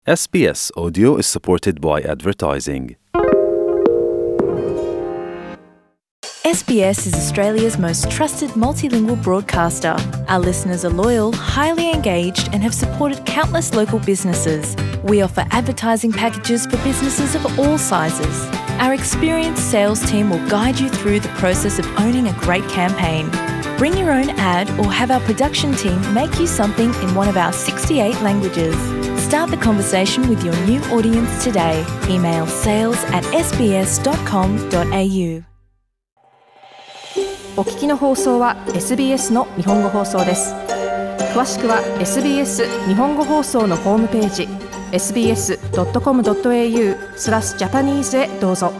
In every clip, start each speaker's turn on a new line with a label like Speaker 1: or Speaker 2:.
Speaker 1: SBS Audio is supported by advertising.
Speaker 2: SBS is Australia's most trusted multilingual broadcaster. Our listeners are loyal, highly engaged, and have supported countless local businesses. We offer advertising packages for businesses of all sizes. Our experienced sales team will guide you through the process of owning a great campaign. Bring your own ad or have our production team make you something in one of our 68 languages. Start the conversation with your new audience today. Email sales@sbs.com.au。
Speaker 3: お聞きの放送は SBS の日本語放送です。詳しくは SBS 日本語放送のホームページ sbs.com.au/Japanese へどうぞ。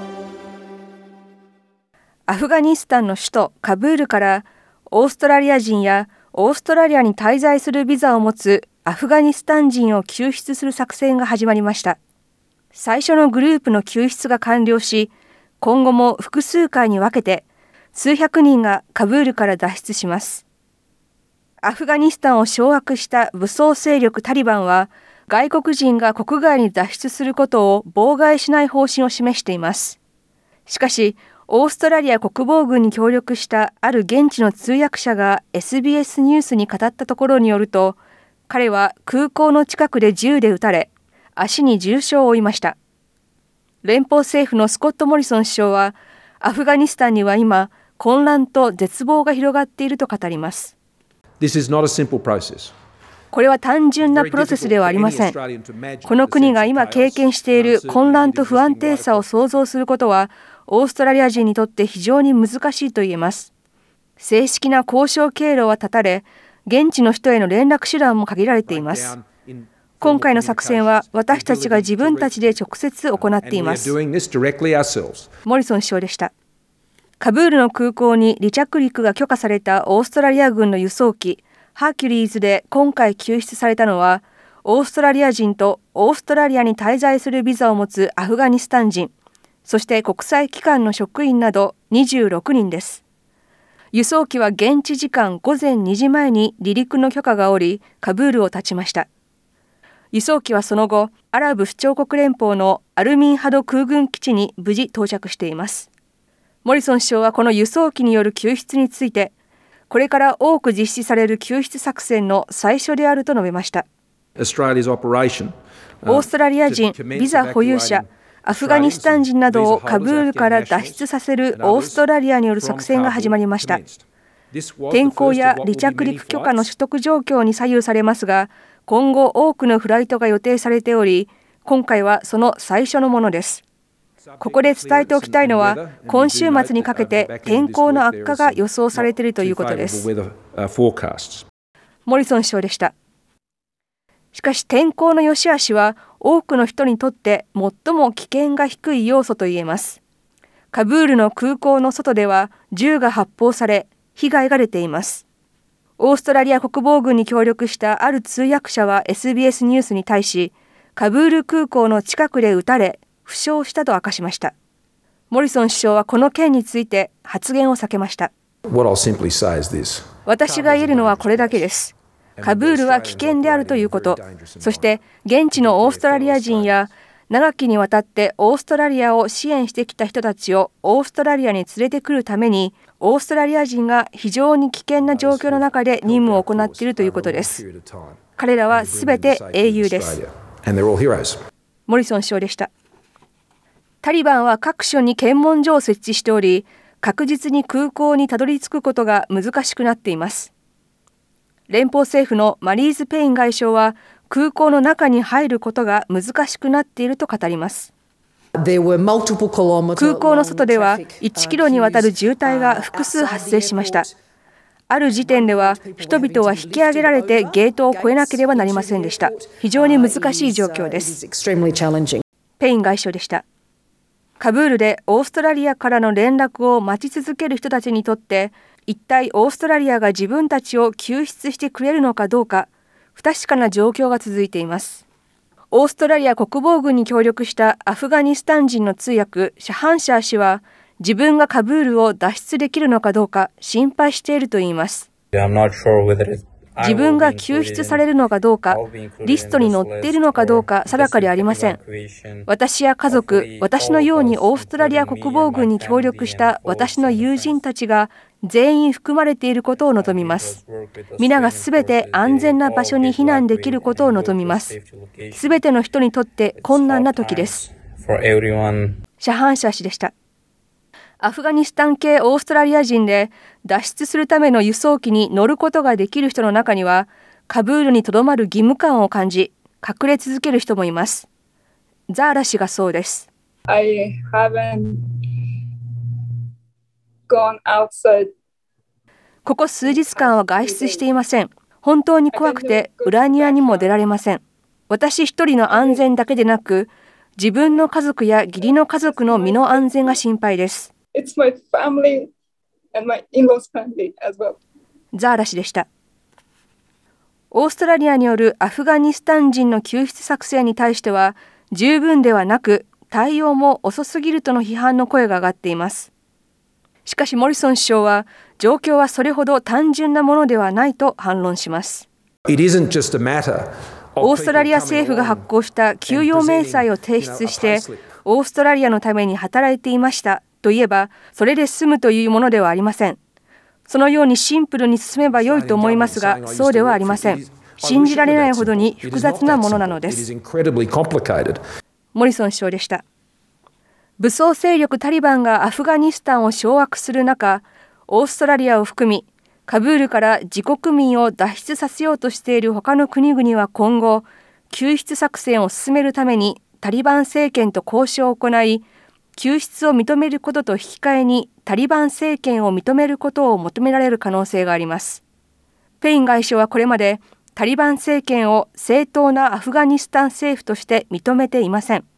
Speaker 3: アフガニスタンの首都カブールからオーストラリア人やオーストラリアに滞在するビザを持つアフガニスタン人を救出する作戦が始まりました。最初のグループの救出が完了し、今後も複数回に分けて数百人がカブールから脱出します。アフガニスタンを掌握した武装勢力タリバンは、外国人が国外に脱出することを妨害しない方針を示しています。しかし、オーストラリア国防軍に協力したある現地の通訳者が SBS ニュースに語ったところによると、彼は空港の近くで銃で撃たれ、足に重傷を負いました。連邦政府のスコット・モリソン首相は、アフガニスタンには今、混乱と絶望が広がっていると語ります。
Speaker 4: This is not a simple process.
Speaker 3: これは単純なプロセスではありません。この国が今経験している混乱と不安定さを想像することは、オーストラリア人にとって非常に難しいと言えます。正式な交渉経路は断たれ、現地の人への連絡手段も限られています。今回の作戦は私たちが自分たちで直接行っています。モリソン首相でした。カブールの空港に離着陸が許可されたオーストラリア軍の輸送機ハーキュリーズで今回救出されたのは、オーストラリア人とオーストラリアに滞在するビザを持つアフガニスタン人、そして国際機関の職員など26人です。輸送機は現地時間午前2時前に離陸の許可が下り、カブールを発ちました。輸送機はその後、アラブ首長国連邦のアルミンハド空軍基地に無事到着しています。モリソン首相はこの輸送機による救出について、これから多く実施される救出作戦の最初であると述べました。オーストラリア人、ビザ保有者、アフガニスタン人などをカブールから脱出させるオーストラリアによる作戦が始まりました。天候や離着陸許可の取得状況に左右されますが、今後多くのフライトが予定されており、今回はその最初のものです。ここで伝えておきたいのは、今週末にかけて天候の悪化が予想されているということです。モリソン首相でした。しかし天候の良し悪しは多くの人にとって最も危険が低い要素といえます。カブールの空港の外では銃が発砲され、被害が出ています。オーストラリア国防軍に協力したある通訳者は SBS ニュースに対し、カブール空港の近くで撃たれ、負傷したと明かしました。モリソン首相はこの件について発言を避けました。私が言えるのはこれだけです。カブールは危険であるということ、そして現地のオーストラリア人や長きにわたってオーストラリアを支援してきた人たちをオーストラリアに連れてくるために、オーストラリア人が非常に危険な状況の中で任務を行っているということです。彼らはすべて英雄です。モリソン首相でした。タリバンは各所に検問所を設置しており、確実に空港にたどり着くことが難しくなっています。連邦政府のマリーズ・ペイン外相は、空港の中に入ることが難しくなっていると語ります。空港の外では1キロにわたる渋滞が複数発生しました。ある時点では人々は引き上げられてゲートを越えなければなりませんでした。非常に難しい状況です。ペイン外相でした。カブールでオーストラリアからの連絡を待ち続ける人たちにとって、一体オーストラリアが自分たちを救出してくれるのかどうか、不確かな状況が続いています。オーストラリア国防軍に協力したアフガニスタン人の通訳シャハンシャー氏は、自分がカブールを脱出できるのかどうか心配していると言います。 自分が救出されるのかどうか、リストに載っているのかどうか定かでありません。私や家族、私のようにオーストラリア国防軍に協力した私の友人たちが全員含まれていることを望みます。皆がすべて安全な場所に避難できることを望みます。すべての人にとって困難な時です。シャハンシャー氏でした。アフガニスタン系オーストラリア人で脱出するための輸送機に乗ることができる人の中には、カブールにとどまる義務感を感じ、隠れ続ける人もいます。ザーラ氏がそうです。ここ数日間は外出していません。本当に怖くて裏庭にも出られません。私一人の安全だけでなく、自分の家族や義理の家族の身の安全が心配です。ザーラ氏でした。オーストラリアによるアフガニスタン人の救出作戦に対しては、十分ではなく、対応も遅すぎるとの批判の声が上がっています。しかしモリソン首相は、状況はそれほど単純なものではないと反論します。オーストラリア政府が発行した給与明細を提出して、オーストラリアのために働いていましたといえば、それで済むというものではありません。そのようにシンプルに進めばよいと思いますが、そうではありません。信じられないほどに複雑なものなのです。モリソン首相でした。武装勢力タリバンがアフガニスタンを掌握する中、オーストラリアを含み、カブールから自国民を脱出させようとしている他の国々は今後、救出作戦を進めるためにタリバン政権と交渉を行い、救出を認めることと引き換えにタリバン政権を認めることを求められる可能性があります。ペイン外相はこれまでタリバン政権を正当なアフガニスタン政府として認めていません。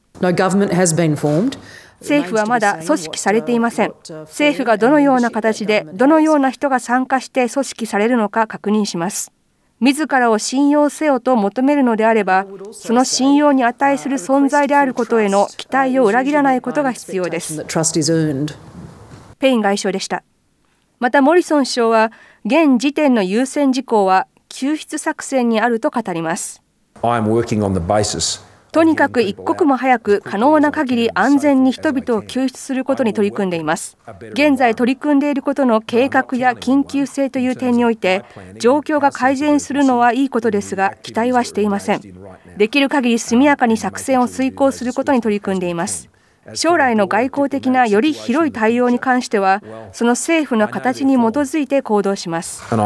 Speaker 3: 政府はまだ組織されていません。政府がどのような形でどのような人が参加して組織されるのか確認します。自らを信用せよと求めるのであれば、その信用に値する存在であることへの期待を裏切らないことが必要です。ペイン外相でした。またモリソン首相は、現時点の優先事項は救出作戦にあると語ります。とにかく一刻も早く可能な限り安全に人々を救出することに取り組んでいます。現在取り組んでいることの計画や緊急性という点において、状況が改善するのはいいことですが、期待はしていません。できる限り速やかに作戦を遂行することに取り組んでいます。将来の外交的なより広い対応に関しては、その政府の形に基づいて行動します。モ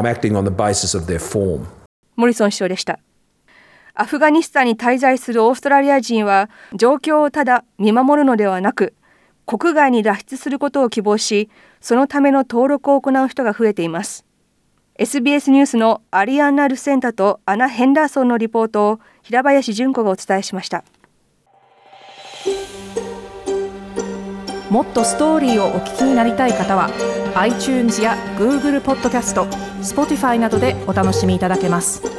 Speaker 3: リソン首相でした。アフガニスタンに滞在するオーストラリア人は、状況をただ見守るのではなく、国外に脱出することを希望し、そのための登録を行う人が増えています。SBS ニュースのアリアンナ・ルセンタとアナ・ヘンダーソンのリポートを平林純子がお伝えしました。
Speaker 5: もっとストーリーをお聞きになりたい方は iTunes や Google ポッドキャスト、Spotify などでお楽しみいただけます。